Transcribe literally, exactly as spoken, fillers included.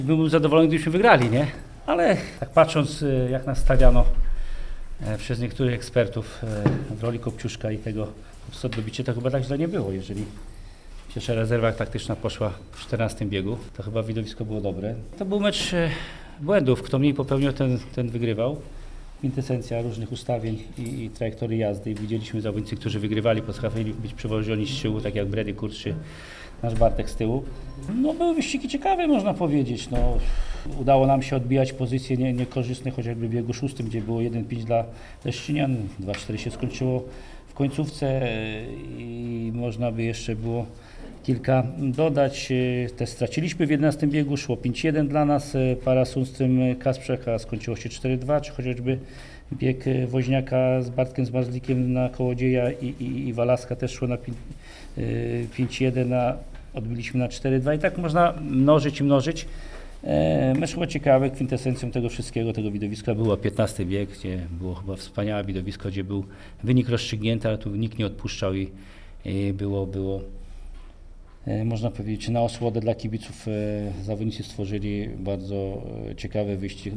Byłbym zadowolony, gdybyśmy wygrali, nie? Ale tak patrząc, jak nas stawiano przez niektórych ekspertów w roli Kopciuszka i tego zdobycie, to chyba tak źle nie było. Jeżeli pierwsza rezerwa taktyczna poszła w czternastym biegu, to chyba widowisko było dobre. To był mecz błędów. Kto mniej popełnił, ten, ten wygrywał. Kwintesencja różnych ustawień i, i trajektorii jazdy. I widzieliśmy zawodnicy, którzy wygrywali, potrafili być przewożeni z tyłu, tak jak Brady Kurz czy nasz Bartek z tyłu. No były wyścigi ciekawe, można powiedzieć. No, udało nam się odbijać pozycje nie, niekorzystne, chociażby w biegu szóstym, gdzie było jeden pięć dla Leszczynian, dwa cztery się skończyło w końcówce i można by jeszcze było kilka dodać. Też straciliśmy w jedenastym biegu, szło pięć jeden dla nas, para Sundström Kasprzak, a skończyło się cztery dwa, czy chociażby bieg Woźniaka z Bartkiem z Marzlikiem na Kołodzieja i, i, i Walaska też szło na pięć jeden, a odbiliśmy na cztery dwa i tak można mnożyć i mnożyć. Mecz chyba ciekawy, kwintesencją tego wszystkiego, tego widowiska było piętnasty bieg, gdzie było chyba wspaniałe widowisko, gdzie był wynik rozstrzygnięty, ale tu nikt nie odpuszczał i, i było, było można powiedzieć na osłodę dla kibiców. Zawodnicy stworzyli bardzo ciekawy wyścig.